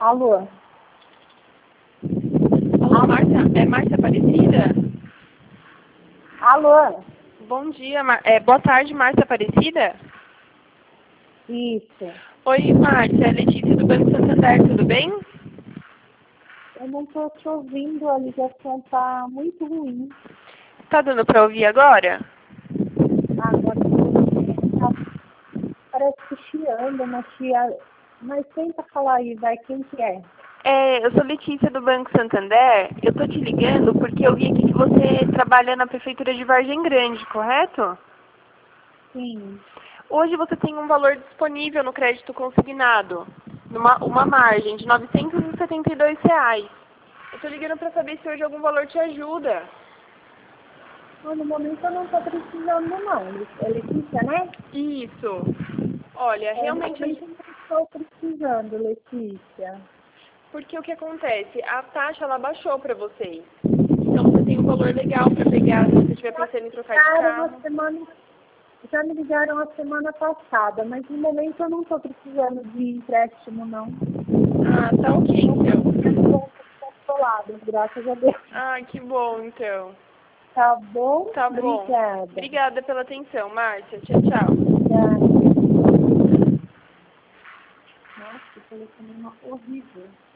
Alô? Alô, Márcia? É Márcia Aparecida? Alô? Bom dia, boa tarde, Márcia Aparecida? Isso. Oi, Márcia, é Letícia do Banco Santander, tudo bem? Eu não estou te ouvindo, a ligação tá muito ruim. Tá dando pra ouvir agora? Agora parece que chiando, mas tenta falar aí, vai, quem que é? Eu sou Letícia do Banco Santander. Eu tô te ligando porque eu vi aqui que você trabalha na Prefeitura de Vargem Grande, correto? Sim. Hoje você tem um valor disponível no crédito consignado, uma margem de R$ 972. Eu tô ligando pra saber se hoje algum valor te ajuda. Mas no momento eu não estou precisando não. É Letícia, né? Isso. Olha, No realmente, momento eu não estou precisando, Letícia. porque o que acontece? A taxa, ela baixou para vocês. Então, você tem um valor legal para pegar se você estiver pensando em trocar de carro. Já me ligaram a semana passada, mas no momento eu não estou precisando de empréstimo, não. Ah, tá ok, então. Controlados, graças a Deus. Ah, que bom, então. Tá bom? Tá bom. Obrigada. Obrigada pela atenção, Márcia. Tchau, tchau. Obrigada. Nossa, que telefone horrível.